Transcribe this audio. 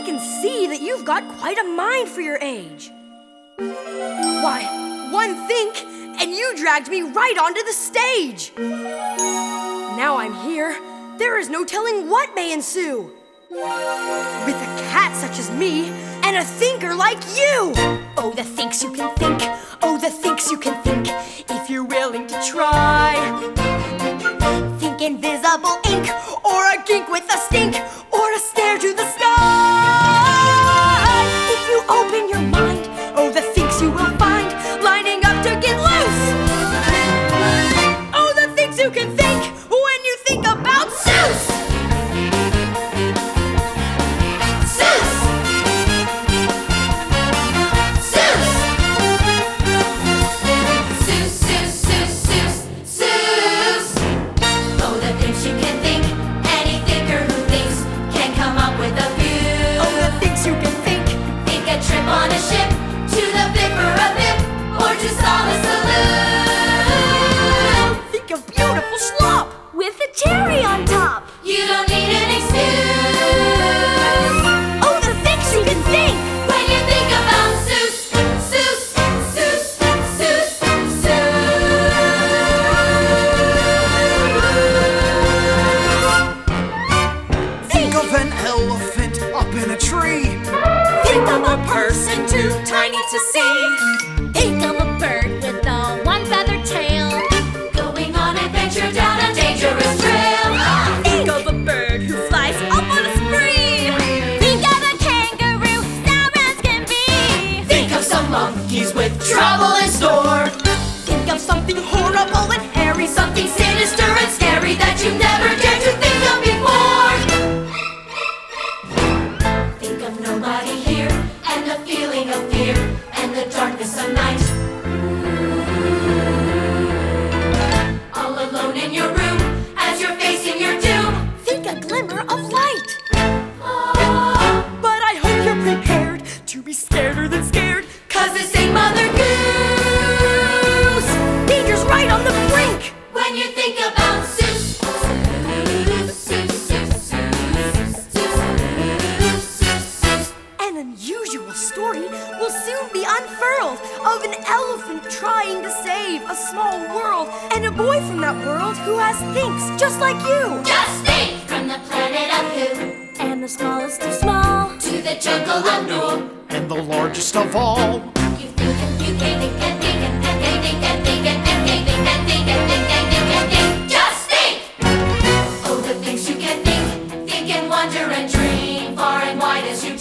can see that you've got quite a mind for your age. Why, one think, and you dragged me right onto the stage. Now I'm here, there is no telling what may ensue. With a cat such as me, and a thinker like you. Oh, the thinks you can think, oh, the thinks you can think, if you're willing to try. Think invisible ink, or a gink with a stink, or a stare to the sky. If you open your mind, oh, the thinks you will find, lining up to get loose. Oh, the things you can think, when you think about Zeus. On a ship, to the bip or a bip, or to solve a saloon. Think of beautiful slop with a cherry on top. You don't need an excuse. Oh, the things you can think when you think about Zeus, Zeus, Zeus, Zeus, Zeus. Think of an elephant up in a tree. Think of a person too tiny to see. Think of a bird with a one-feathered tail, going on adventure down a dangerous trail. Think of a bird who flies up on a spree. Think of a kangaroo, sound as can be. Think of some monkeys with trouble in store. Think of something horrible and hairy, Something sinister and scary that you never dared to think of before. Think of nobody here, and the feeling of fear, and the darkness of night. All alone in your room, as you're facing your doom. think a glimmer of light. Oh, But I hope you're prepared to be scareder than scared. 'cause this ain't Mother Goose. Danger's right on the brink. When you think about Zeus, Zeus, Zeus, Zeus, Zeus, Zeus, Zeus. An unusual story will soon be unfurled of an elephant trying to save a small world, and a boy from that world who has thinks just like you. Just think, from the planet of Who And the smallest of small to the jungle of Noor. And the largest of all. You think and you can think and think and think and think and think and think and think and think and think and think and think. Just think! Oh, the things you can think and wonder and dream, far and wide as you